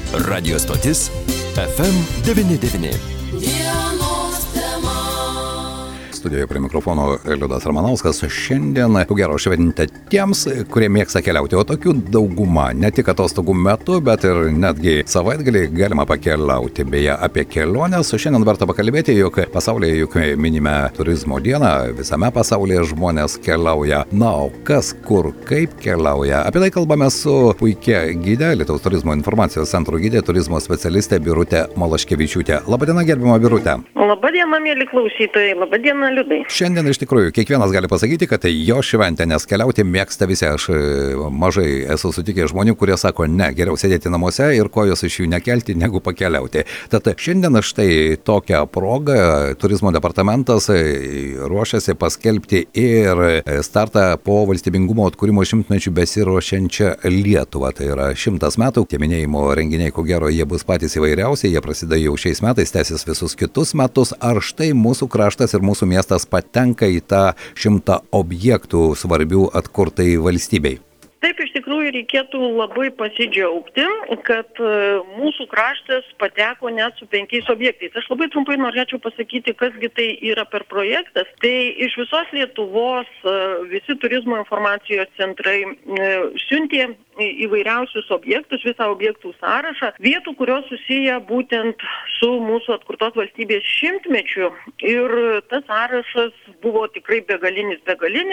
Radio stotis FM99. Studijoje prie mikrofono Liudas Ramanauskas. Šiandien, ko gero, šventė tiems, kurie mėgsta keliauti, o tokių dauguma, ne tik atostogų metu, bet ir netgi savaitgalį galima pakeliauti. Beje, apie keliones šiandien verta pakalbėti, jog pasaulyje juk minime turizmo dieną, visame pasaulyje žmonės keliauja. Na, o kas, kur, kaip keliauja? Apie tai kalbame su puikia gide, Lietuvos turizmo informacijos centro gide, turizmo specialistė Birutė Malaškevičiūtė. Labadiena, gerbiama Birutė. Labadiena, mėly klausytojai. Labadiena, Liudai. Šiandien iš tikrųjų kiekvienas gali pasakyti, kad tai jo šventė, nes keliauti mėgsta visi. Aš mažai esu sutikęs žmonių, kurie sako, ne, geriau sėdėti namuose ir kojos iš jų nekelti, negu pakeliauti. Tad šiandien štai tokią progą turizmo departamentas ruošiasi paskelbti ir startą po valstybingumo atkūrimo 100-mečių besiruošiančią Lietuvą. Tai yra 100 metų. Tie minėjimo renginiai, ko gero, jie bus patys įvairiausi. Jie prasideda jau šiais metais, tęsis visus kitus metus. Ar štai mūsų kraštas ir mūsų miestas patenka į tą 100 objektų svarbių atkurtai valstybei? Taip, iš tikrųjų reikėtų labai pasidžiaugti, kad mūsų kraštas pateko net su 5 objektais. Aš labai trumpai norėčiau pasakyti, kasgi tai yra per projektas. Tai iš visos Lietuvos visi turizmo informacijos centrai siuntė įvairiausius objektus, visą objektų sąrašą, vietų, kurios susiję būtent su mūsų atkurtos valstybės 100-mečiu. Ir tas sąrašas buvo tikrai begalinis.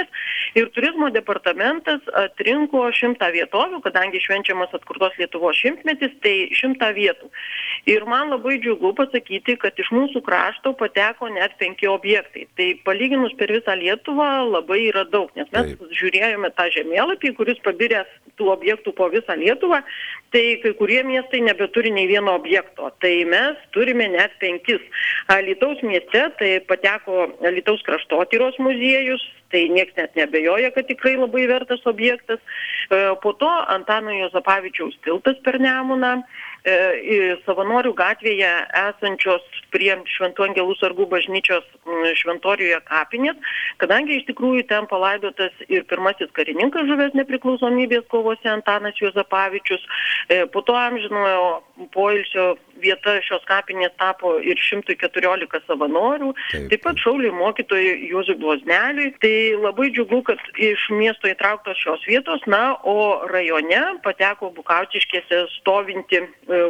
Ir turizmo departamentas atrinko 100 vietovių, kadangi švenčiamas atkurtos Lietuvos 100-metis, tai 100 vietų. Ir man labai džiugu pasakyti, kad iš mūsų krašto pateko net 5 objektai. Tai palyginus per visą Lietuvą labai yra daug, nes mes žiūrėjome tą žemėlapį, kuris pabiręs tų objektų po visą Lietuvą, tai kai kurie miestai nebeturi nei vieno objekto. Tai mes turime net 5. Alytaus mieste tai pateko Alytaus kraštotyros muziejus, tai nieks net neabejoja, kad tikrai labai vertas objektas. Po to Antano Juozapavičiaus tiltas per Nemuną, Savanorių gatvėje esančios prie Šventų Angelų sargų bažnyčios šventoriuje kapinės, kadangi iš tikrųjų ten palaidotas ir pirmasis karininkas žuvęs nepriklausomybės kovose Antanas Juozapavičius. Po to amžinojo poilsio vieta šios kapinės tapo ir 114 savanorių, taip pat šauliui mokytojui Juozui Blozneliui. Tai labai džiugu, kad iš miesto įtrauktos šios vietos, na, o rajone pateko Bukaučiškėse stovinti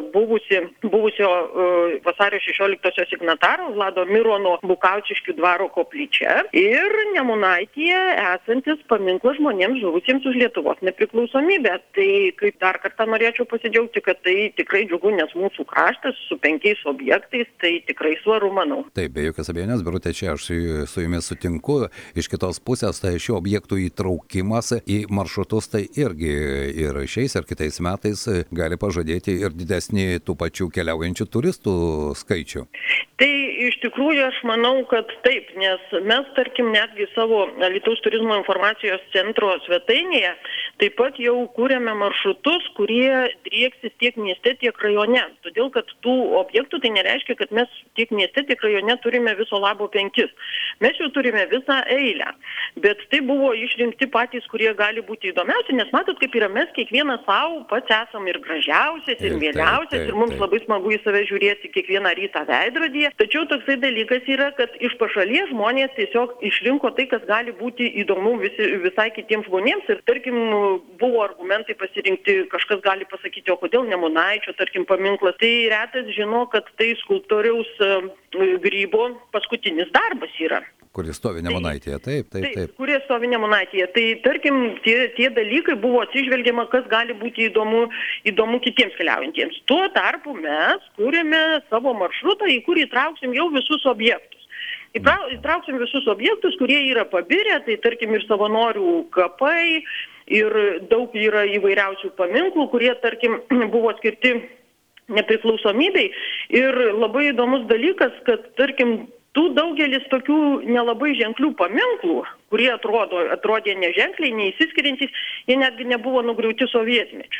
buvusio vasario 16 signataro Vlado Mirono Bukaučiškių dvaro koplyčia ir Nemunaityje esantis paminklas žmonėms žuvusiems už Lietuvos nepriklausomybę. Tai kaip dar kartą norėčiau pasidžiaugti, kad tai tikrai džiugu, nes mūsų kraštas su 5 objektais, tai tikrai svaru, manau. Taip, be jokios abejonės, Birutė, čia aš su jumis sutinku. Iš kitos pusės, tai šių objektų įtraukimas į maršrutus, tai irgi ir šiais ir kitais metais gali pažadėti ir didesnį tų pačių keliaujančių turistų skaičių. Tai iš tikrųjų aš manau, kad taip, nes mes, tarkim, netgi savo Alytaus turizmo informacijos centro svetainėje taip pat jau kūrėme maršrutus, kurie drieksis tiek mieste, tiek rajone. Todėl, kad tų objektų tai nereiškia, kad mes tiek mieste, tiek rajone turime viso labo 5. Mes jau turime visą eilę. Bet tai buvo išrinkti patys, kurie gali būti įdomiausi, nes matot, kaip yra, mes kiekvienas savo pats esam ir gražiausias, ir mieliausias, ir mums labai smagu į save žiūrėti kiekvieną rytą veidrodyje. Tačiau toksai dalykas yra, kad iš pašalies žmonės tiesiog išrinko tai, kas gali būti įdomu visai kitiems žmonėms. Ir tarkim, buvo argumentai pasirinkti, kažkas gali pasakyti, o kodėl Nemunaičio, tarkim, paminklas. Tai retas žino, kad tai skulptoriaus Grybo paskutinis darbas yra. Kuris stovi Nemunaityje, taip. Kurie stovi Nemunaityje. Tai, tarkim, tie dalykai buvo atsižvelgiama, kas gali būti įdomu kitiems keliaujantiems. Tuo tarpu mes kūrėme savo maršrutą, į kurį įtrauksim jau visus objektus. Įtrauksim visus objektus, kurie yra pabirę, tai tarkim ir savanorių kapai, ir daug yra įvairiausių paminklų, kurie, tarkim, buvo skirti nepriklausomybei. Ir labai įdomus dalykas, kad, tarkim, daugelis tokių nelabai ženklių paminklų, kurie atrodė neženkliai, neįsiskiriantys, jie netgi nebuvo nugriauti sovietmečiu.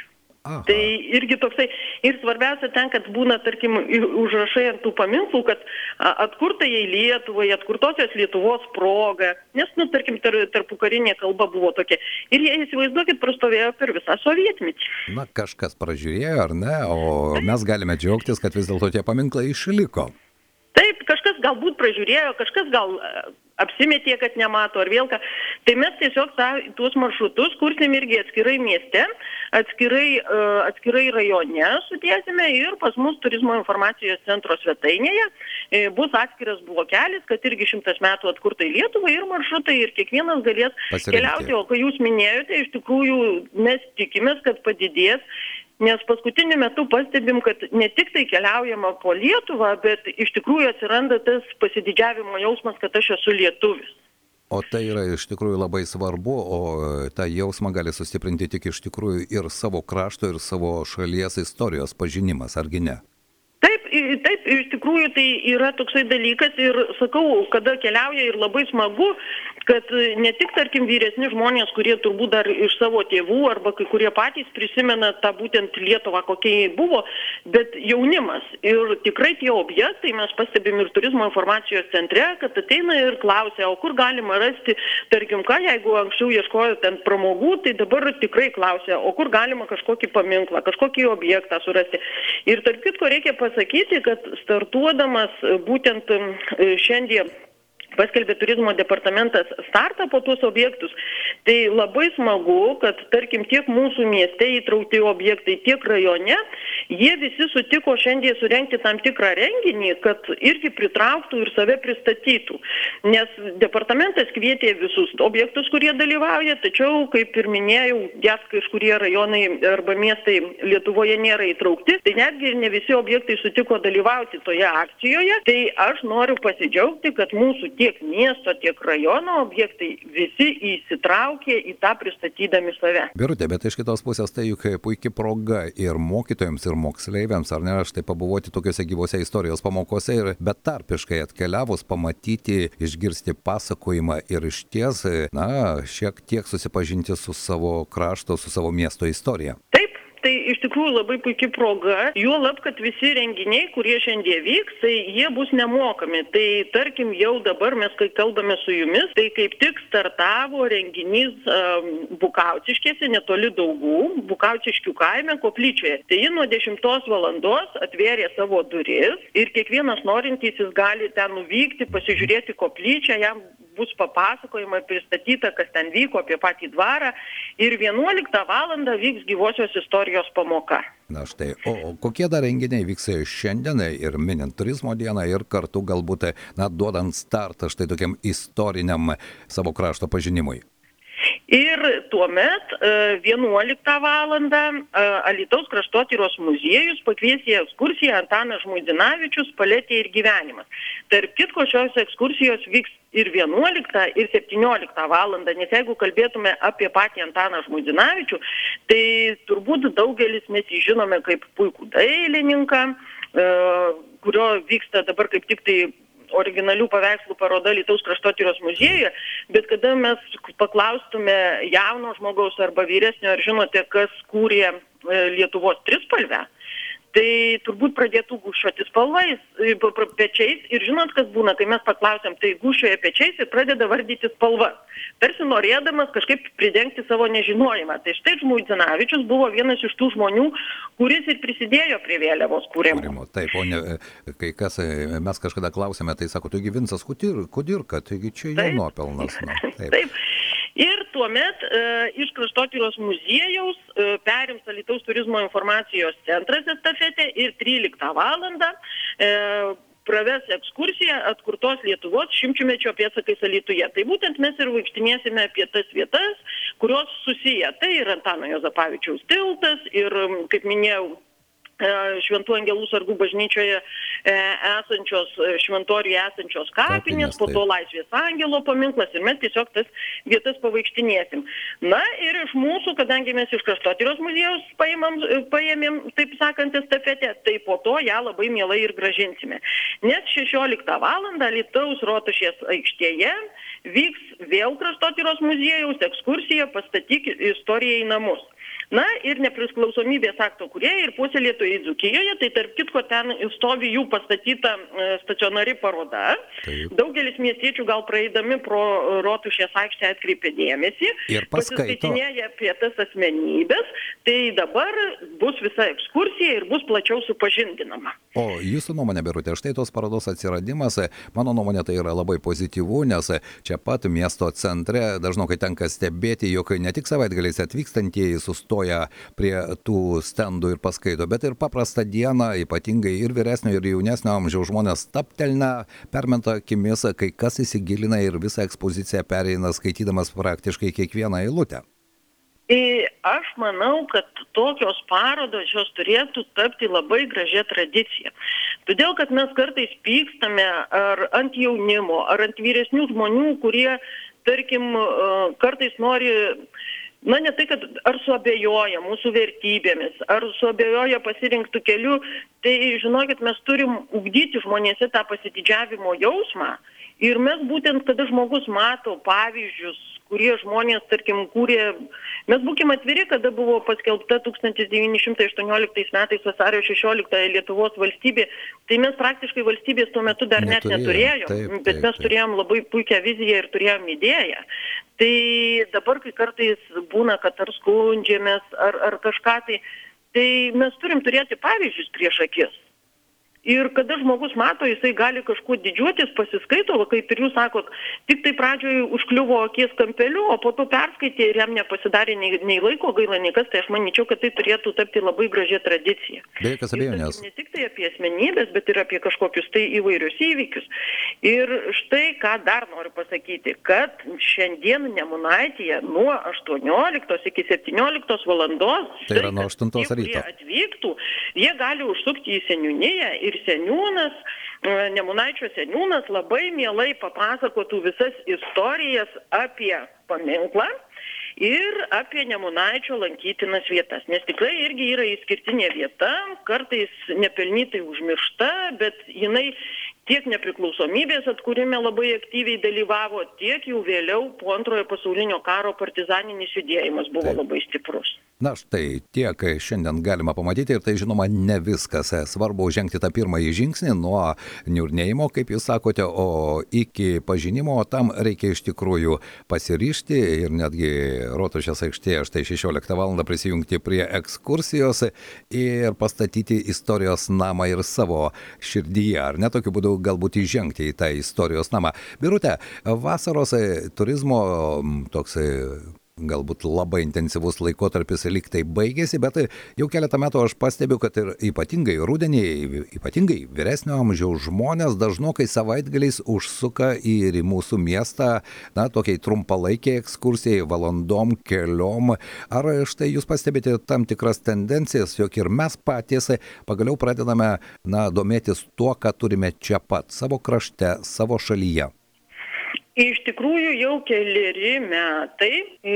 Aha. Tai irgi toksai, ir svarbiausia ten, kad būna, tarkim, užrašai ant tų paminklų, kad atkurtajai Lietuvai, atkurtosios Lietuvos proga, nes, tarkim, tarpukarinė kalba buvo tokia. Ir jie, įsivaizduokit, prastovėjo per visą sovietmetį. Na, kažkas pražiūrėjo, ar ne, o mes galime džiaugtis, kad vis dėlto tie paminklai išliko. Taip, kažkas galbūt pražiūrėjo, kažkas gal apsimetė, kad nemato ar vėl ką. Tai mes tiesiog tuos maršrutus kursim irgi atskirai mieste, atskirai rajone sutiesime ir pas mus turizmo informacijos centro svetainėje bus atskiras blokelis, kad irgi 100 metų atkurtai Lietuvai ir maršrutai ir kiekvienas galės keliauti. O kai jūs minėjote, iš tikrųjų mes tikimės, kad padidės. Nes paskutiniu metu pastebim, kad ne tik tai keliaujama po Lietuvą, bet iš tikrųjų atsiranda tas pasididžiavimo jausmas, kad aš esu lietuvis. O tai yra iš tikrųjų labai svarbu, o tą jausmą gali sustiprinti tik iš tikrųjų ir savo krašto, ir savo šalies istorijos pažinimas, argi ne? Taip, iš tikrųjų tai yra toksai dalykas ir sakau, kada keliauja ir labai smagu, kad ne tik, tarkim, vyresni žmonės, kurie turbūt dar iš savo tėvų arba kai kurie patys prisimena tą būtent Lietuvą, kokia jie buvo, bet jaunimas. Ir tikrai tie objektai, mes pastebim ir turizmo informacijos centre, kad ateina ir klausia, o kur galima rasti, tarkim, ką, jeigu anksčiau ieškojo ten pramogų, tai dabar tikrai klausia, o kur galima kažkokį paminklą, kažkokį objektą surasti. Ir tarp kitko reikia pasakyti, kad startuodamas būtent šiandien paskelbė turizmo departamentas startą po tuos objektus. Tai labai smagu, kad tarkim tiek mūsų mieste įtraukti objektai, tiek rajone, jie visi sutiko šiandien surengti tam tikrą renginį, kad irgi pritrauktų ir save pristatytų. Nes departamentas kvietė visus objektus, kurie dalyvauja, tačiau, kaip ir minėjau, kažkurie rajonai arba miestai Lietuvoje nėra įtraukti, tai netgi ir ne visi objektai sutiko dalyvauti toje akcijoje. Tai aš noriu pasidžiaugti, kad mūsų tiek miesto, tiek rajono objektai visi įsitraukė į tą pristatydami save. Birutė, bet iš kitos pusės tai juk puikia proga ir mokytojams, ir moksleiviams, ar ne, štai pabuvoti tokiuose gyvose istorijos pamokose ir betarpiškai atkeliavus pamatyti, išgirsti pasakojimą ir išties, šiek tiek susipažinti su savo krašto, su savo miesto istorija. Taip. Tai iš tikrųjų labai puikia proga, juolab, kad visi renginiai, kurie šiandien vyks, tai jie bus nemokami. Tai tarkim jau dabar mes, kai kalbame su jumis, tai kaip tik startavo renginys Bukauciškėse, netoli Daugų, Bukauciškių kaime, Koplyčioje. Tai ji nuo 10 valandos atvėrė savo duris ir kiekvienas norintysis gali ten nuvykti, pasižiūrėti koplyčią, jam bus papasakojama, pristatyta, kas ten vyko apie patį dvarą ir 11 valandą vyks gyvosios istorijos pamoka. Na štai, o kokie dar renginiai vyks šiandien ir minint turizmo dieną ir kartu galbūt, duodant startą štai tokiam istoriniam savo krašto pažinimui? Ir tuomet 11 valandą Alytaus kraštotyros muziejus pakvies į ekskursiją Antanas Žmuidzinavičius Paletė ir gyvenimas. Tarp kitko šios ekskursijos vyks ir 11 ir 17 valandą, nes jeigu kalbėtume apie patį Antaną Žmuidzinavičių, tai turbūt daugelis mes jį žinome kaip puikų dailininką, kurio vyksta dabar kaip tik tai originalių paveikslų paroda Alytaus kraštotyros muziejuje, bet kada mes paklaustume jauno žmogaus arba vyresnio, ar žinote, kas kūrė Lietuvos trispalvę, tai turbūt pradėtų gūžčioti spalvais, pečiais ir žinot, kas būna, kai mes paklausiam, tai gūžčioja pečiais ir pradeda vardyti spalvas, tarsi norėdamas kažkaip pridengti savo nežinojimą. Tai štai Žmuidzinavičius buvo vienas iš tų žmonių, kuris ir prisidėjo prie vėliavos kūrimo. Taip, o ne, kai kas, mes kažkada klausėme, tai sako, taigi Vincas Kudirka, taigi čia jo nuopelnas. Taip. Ir tuomet iš kraštotyros muziejaus perims Alytaus turizmo informacijos centras estafetę ir 13 valandą praves ekskursiją atkurtos Lietuvos 100-mečio pėdsakais Alytuje. Tai būtent mes ir vaikštinėsime apie tas vietas, kurios susiję. Tai ir Antano Juozapavičiaus tiltas ir, kaip minėjau, Šventų Angelų sargų bažnyčioje šventoriuje esančios kapinės, po to Laisvės angelo paminklas ir mes tiesiog tas vietas pavaikštinėsim. Na ir iš mūsų, kadangi mes iš kraštotyros muziejaus paėmėm, taip sakant, estafetę, tai po to ją labai mielai ir gražinsime. Nes 16 valandą Alytaus Rotušės aikštėje vyks vėl kraštotyros muziejaus ekskursija Pastatyk istoriją į namus. Na ir nepriklausomybės akto kūrėjai ir puoselėtojai Dzūkijoje, tai tarp kitko ten stovi jų pastatyta stacionari paroda. Taip. Daugelis miestiečių gal praeidami pro Rotušės aikštę atkreipė dėmesį, Ir paskaito. pasiskaitinėja apie tas asmenybės, tai dabar bus visa ekskursija ir bus plačiau supažindinama. O jūsų nuomonė, Birutė, štai tos parodos atsiradimas, mano nuomonė tai yra labai pozityvu, nes čia pat miesto centre dažnokai tenka stebėti, jog ne tik savaitgaliais atvykstantieji sustoja prie tų stendų ir paskaito, bet ir paprastą dieną, ypatingai ir vyresnio, ir jaunesnio amžiaus žmonės taptelna, permeta akimis, kai kas įsigilina ir visą ekspoziciją pereina skaitydamas praktiškai kiekvieną eilutę. Aš manau, kad tokios parodos jos turėtų tapti labai gražia tradicija. Todėl, kad mes kartais pykstame ar ant jaunimo, ar ant vyresnių žmonių, kurie, tarkim, kartais nori, ne tai, kad ar suabejoja mūsų vertybėmis, ar suabejoja pasirinktų kelių, tai žinokit, mes turim ugdyti žmonėse tą pasididžiavimo jausmą. Ir mes būtent, kada žmogus mato pavyzdžius, kurie žmonės, tarkim, kūrė, mes būkime atviri, kada buvo paskelbta 1918 metais vasario 16 Lietuvos valstybė, tai mes praktiškai valstybės tuo metu dar net neturėjom, bet mes turėjom labai puikią viziją ir turėjom idėją. Tai dabar, kai kartais būna, kad ar skundžiamės, ar kažką, tai mes turim turėti pavyzdžius prieš akis. Ir kada žmogus mato, jisai gali kažkuo didžiuotis, pasiskaito, kaip ir jūs sakot, tik tai pradžioje užkliuvo akies kampeliu, o po to perskaitė ir jam nepasidarė nei laiko gaila, nei kas, tai aš manyčiau, kad tai turėtų tapti labai gražia tradicija. Be jokios abejonės. Ne tik tai apie asmenybės, bet ir apie kažkokius tai įvairius įvykius. Ir štai ką dar noriu pasakyti, kad šiandien Nemunaityje nuo 18 iki 17 valandos, tai yra nuo 8 ryto, kurie atvyktų, jie gali užsukti į seniūniją ir seniūnas, Nemunaičio seniūnas labai mielai papasakotų visas istorijas apie paminklą ir apie Nemunaičio lankytinas vietas. Nes tikrai irgi yra išskirtinė vieta, kartais nepelnytai užmiršta, bet jinai tiek nepriklausomybės atkūrime labai aktyviai dalyvavo, tiek jau vėliau po Antrojo pasaulinio karo partizaninis judėjimas buvo labai stiprus. Na štai tiek šiandien galima pamatyti ir tai žinoma ne viskas. Svarbu žengti tą pirmąjį žingsnį nuo niurnėjimo, kaip jūs sakote, o iki pažinimo tam reikia iš tikrųjų pasiryžti ir netgi Rotušės aikštėje štai 16 val. Prisijungti prie ekskursijos ir pastatyti istorijos namą ir savo širdyje, ar ne tokiu būdu galbūt įžengti į tą istorijos namą. Birute, vasaros turizmo toks galbūt labai intensyvus laikotarpis lygtai baigėsi, bet jau keletą metų aš pastebiu, kad ir ypatingai rudenį, ypatingai vyresnio amžiaus žmonės dažnokai savaitgaliais užsuka ir į mūsų miestą, tokiai trumpalaikiai ekskursijai, valandom, keliom. Ar štai jūs pastebite tam tikras tendencijas, jog ir mes patys pagaliau pradedame domėtis tuo, ką turime čia pat, savo krašte, savo šalyje? Iš tikrųjų jau keleri metai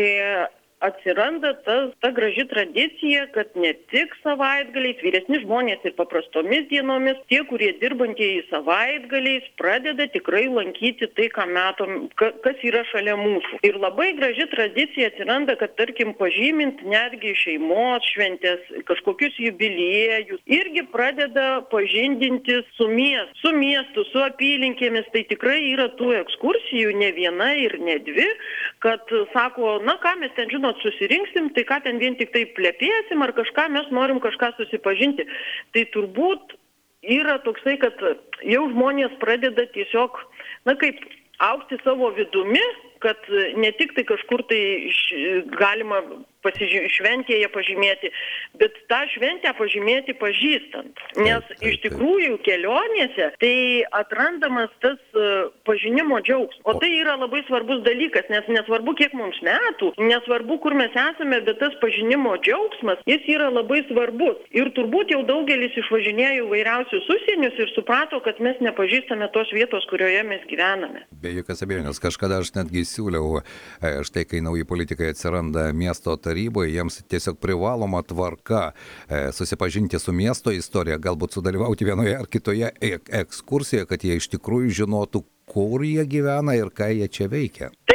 atsiranda ta graži tradicija, kad ne tik savaitgaliais, vyresni žmonės ir paprastomis dienomis, tie, kurie dirbantieji savaitgaliais, pradeda tikrai lankyti tai, ką matom, kas yra šalia mūsų. Ir labai graži tradicija atsiranda, kad tarkim pažymint netgi šeimos šventės, kažkokius jubiliejus, irgi pradeda pažindinti su miestu, su apylinkėmis. Tai tikrai yra tų ekskursijų ne viena ir ne dvi, kad sako, ką mes ten susirinksim, tai ką ten vien tik tai plepėsim ar kažką, mes norim kažką susipažinti. Tai turbūt yra toksai, kad jau žmonės pradeda tiesiog, kaip augti savo vidumi, kad ne tik tai kažkur tai galima šventėje pažymėti, bet tą šventę pažymėti pažįstant. Nes iš tikrųjų kelionėse tai atrandamas tas pažinimo džiaugsmas. O tai yra labai svarbus dalykas, nes nesvarbu, kiek mums metų, nesvarbu, kur mes esame, bet tas pažinimo džiaugsmas, jis yra labai svarbus. Ir turbūt jau daugelis išvažinėjo įvairiausius užsienius ir suprato, kad mes nepažįstame tos vietos, kurioje mes gyvename. Be jokios abejonės, kažkada aš netgi siūliau, štai kai nauji politikai atsiranda miesto taryboje, jiems tiesiog privaloma tvarka susipažinti su miesto istorija, galbūt sudalyvauti vienoje ar kitoje ekskursijoje, kad jie iš tikrųjų žinotų, kur jie gyvena ir ką jie čia veikia. Taip, tai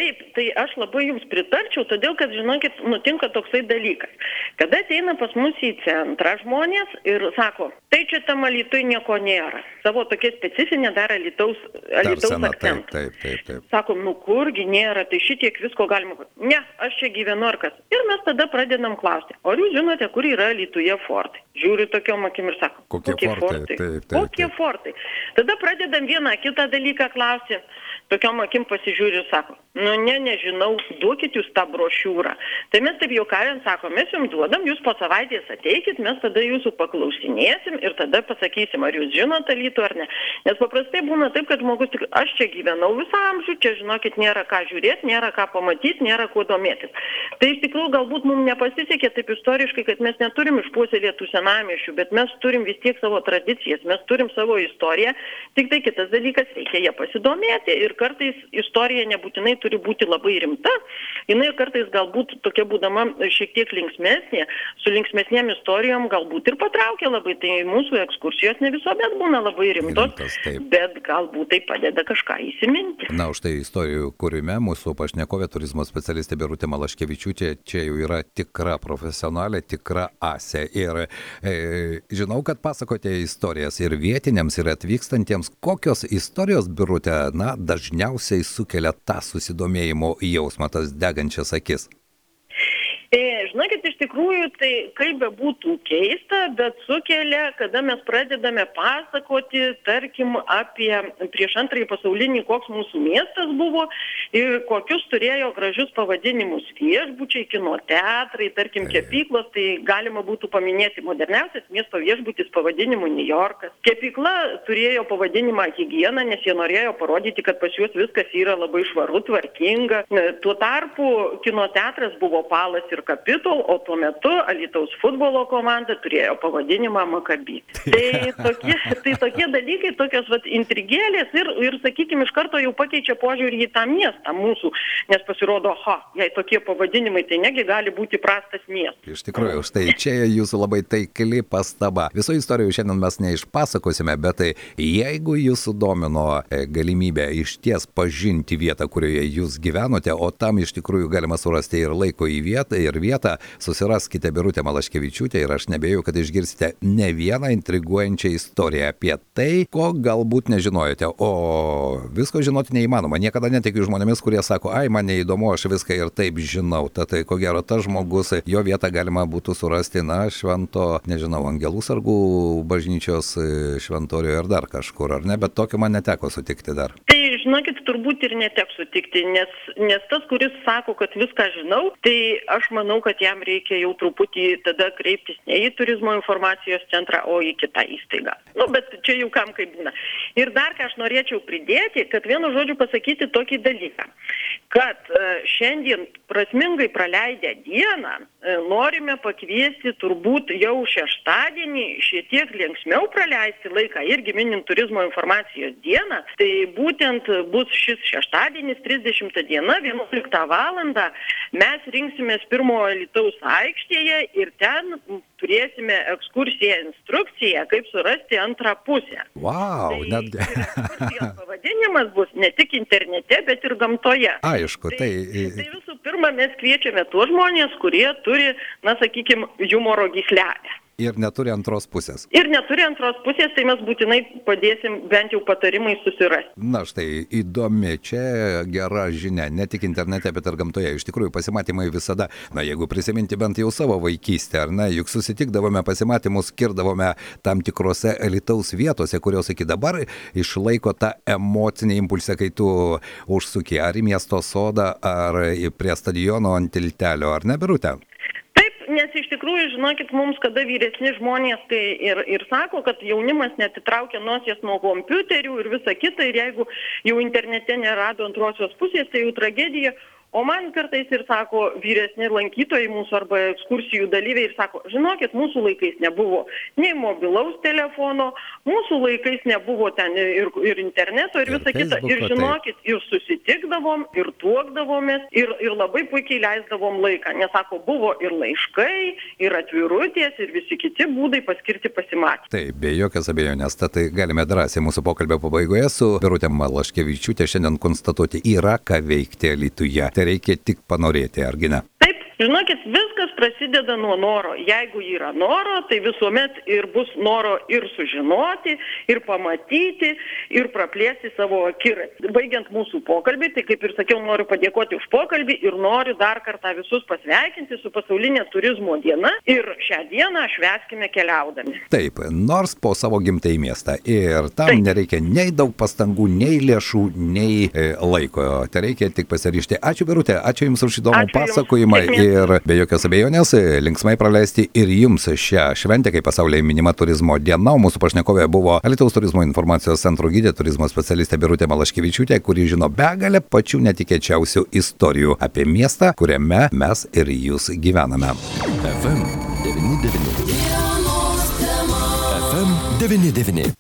aš labai jums pritarčiau, todėl, kad, žinokit, nutinka toksai dalykas. Kada ateina pas mus į centrą žmonės ir sako, tai čia tam Alytui nieko nėra. Savo tokia specifinė dar Alytaus akcentą. Taip. Sakom, kurgi nėra, tai šitiek visko galima. Ne, aš čia gyvenu ar kas. Ir mes tada pradedam klausti, ar jūs žinote, kur yra Alytuje fortai? Žiūri tokiom akim ir sako, kokie fortai? Kokie fortai? Tada pradedam vieną kitą dalyką klausti. Tokiom akim pasižiūri ir sako, nežinau, duokit jūs tą brošiūrą. Tai mes taip juokaujant sakom, mes jums duodam, jūs po savaitės ateikit, mes tada jūsų paklausinėsim ir tada pasakysim, ar jūs žinot Alytų ar ne. Nes paprastai būna taip, kad žmogus tik, aš čia gyvenau visą amžių, čia žinokit, nėra ką žiūrėti, nėra ką pamatyti, nėra kuo domėtis. Tai iš tikrųjų galbūt mums nepasisekė taip istoriškai, kad mes neturim išpuoselėtų senamiesčių, bet mes turim vis tiek savo tradicijas, mes turim savo istoriją, tik tai kitas dalykas, reikia ją pasidomėti ir kartais istorija nebūtinai turi būti labai rimta, jinai kartais galbūt tokia būdama šiek tiek linksmesnė, su linksmesnėm istorijom galbūt ir patraukia labai, tai mūsų ekskursijos ne visuomet būna labai rimtos, bet galbūt tai padeda kažką įsiminti. Na, už tai istorijų kūrime mūsų pašnekovė turizmo specialistė Birutė Malaškevičiūtė čia jau yra tikra profesionalė, tikra asė. Ir žinau, kad pasakote istorijas ir vietiniams, ir atvykstantiems. Kokios istorijos, Birutė, dažniausiai sukelia tą susidomėjimo jausmą, tas degančias akis? Žinokit, iš tikrųjų, tai kaip be būtų keista, bet sukelia, kada mes pradedame pasakoti, tarkim, apie prieš antrąjį pasaulinį, koks mūsų miestas buvo ir kokius turėjo gražius pavadinimus viešbučiai, kino teatrai, tarkim, kepyklos, tai galima būtų paminėti moderniausias miesto viešbutis pavadinimu New Yorkas. Kepykla turėjo pavadinimą Higiena, nes jie norėjo parodyti, kad pas juos viskas yra labai švaru, tvarkinga. Tuo tarpu kino teatras buvo Palas ir Capitol, o tuo metu Alytaus futbolo komanda turėjo pavadinimą Maccabi. Tai tokie dalykai, tokios intrigėlės ir sakykime, iš karto jau pakeičia požiūrį į tą miestą mūsų, nes pasirodo, jei tokie pavadinimai, tai negi gali būti prastas miestas. Iš tikrųjų, štai čia jūsų labai taikli pastaba. Visų istorijų šiandien mes neišpasakosime, bet tai jeigu jūsų domino galimybę išties pažinti vietą, kurioje jūs gyvenote, o tam iš tikrųjų galima surasti ir laiko į vietą, susiraskite Birutę Malaškevičiūtę ir aš nebejoju, kad išgirsite ne vieną intriguojančią istoriją apie tai, ko galbūt nežinojote, o visko žinoti neįmanoma. Niekada netikiu žmonėmis, kurie sako, man neįdomu, aš viską ir taip žinau. Tai ko gero tas žmogus, jo vietą galima būtų surasti, Angelų sargų bažnyčios šventoriuje ar dar kažkur, ar ne, bet tokio man neteko sutikti dar. Tai žinokit, turbūt ir neteks sutikti, nes tas, kuris sako, kad viską žinau, tai aš manau, kad jam reikia jau truputį tada kreiptis ne į turizmo informacijos centrą, o į kitą įstaigą. Bet čia jau kam kaip būna. Ir dar ką aš norėčiau pridėti, kad vienu žodžiu pasakyti tokį dalyką, kad šiandien prasmingai praleidę dieną norime pakviesti turbūt jau šeštadienį šiek tiek linksmiau praleisti laiką irgi minint turizmo informacijos dieną. Tai būtent bus šis šeštadienis, 30 diena, 11 valandą. Mes rinksimės pirmojo Alytaus aikštėje ir ten turėsime ekskursiją, instrukciją, kaip surasti antrą pusę. Wow, netgi. Ekskursijos pavadinimas bus ne tik internete, bet ir gamtoje. Aišku, tai visų pirma, mes kviečiame tuos žmonės, kurie turi, humoro gyslelę. Ir neturi antros pusės. Tai mes būtinai padėsim bent jau patarimai susirasti. Na štai, įdomi, čia gera žinia, ne tik internete, bet ir gamtoje. Iš tikrųjų, pasimatymai visada, jeigu prisiminti bent jau savo vaikystę, ar ne, juk susitikdavome pasimatymus, skirdavome tam tikrose Alytaus vietose, kurios iki dabar išlaiko tą emocinį impulsą, kai tu užsuki ar į miesto sodą, ar prie stadiono ant tiltelio, ar ne, Birute? Nes iš tikrųjų, žinokit, mums, kada vyresni žmonės, tai ir sako, kad jaunimas netitraukia nosies nuo kompiuterių ir visa kita, ir jeigu jau internete nerado antrosios pusės, tai jau tragedija. O man kartais ir sako vyresni lankytojai mūsų arba ekskursijų dalyviai ir sako, žinokit, mūsų laikais nebuvo nei mobilaus telefono, mūsų laikais nebuvo ten ir interneto ir visa kita. Ir žinokit, ir susitikdavom, ir tuokdavomės, ir labai puikiai leisdavom laiką. Nes sako, buvo ir laiškai, ir atvirutės, ir visi kiti būdai paskirti pasimatymą. Taip, be jokios abejonės, tai galime drąsiai mūsų pokalbio pabaigoje su Birute Malaškevičiūte šiandien konstatuoti, yra ką veikti Alytuje. Tai reikia tik panorėti, argi ne? Taip, žinokit, viskas prasideda nuo noro. Jeigu yra noro, tai visuomet ir bus noro ir sužinoti, ir pamatyti, ir praplėsti savo akiratį. Baigiant mūsų pokalbį, tai kaip ir sakiau, noriu padėkoti už pokalbį ir noriu dar kartą visus pasveikinti su pasaulinė turizmo diena ir šią dieną švęskime keliaudami. Taip, nors po savo gimtąjį miestą. Ir tam nereikia nei daug pastangų, nei lėšų, nei laiko. Tai reikia tik pasiryžti. Ačiū, Birutė, ačiū Jums už įdomų pasakojimą. Ir be jokios abejonės, linksmai praleisti ir Jums šią šventę, kai pasaulyje minima turizmo diena. O mūsų pašnekovė buvo Alytaus turizmo informacijos centro gidė, turizmo specialistė Birutė Malaškevičiūtė, kuri žino begalę pačių netikėčiausių istorijų apie miestą, kuriame mes ir Jūs gyvename. FM 99. FM 99.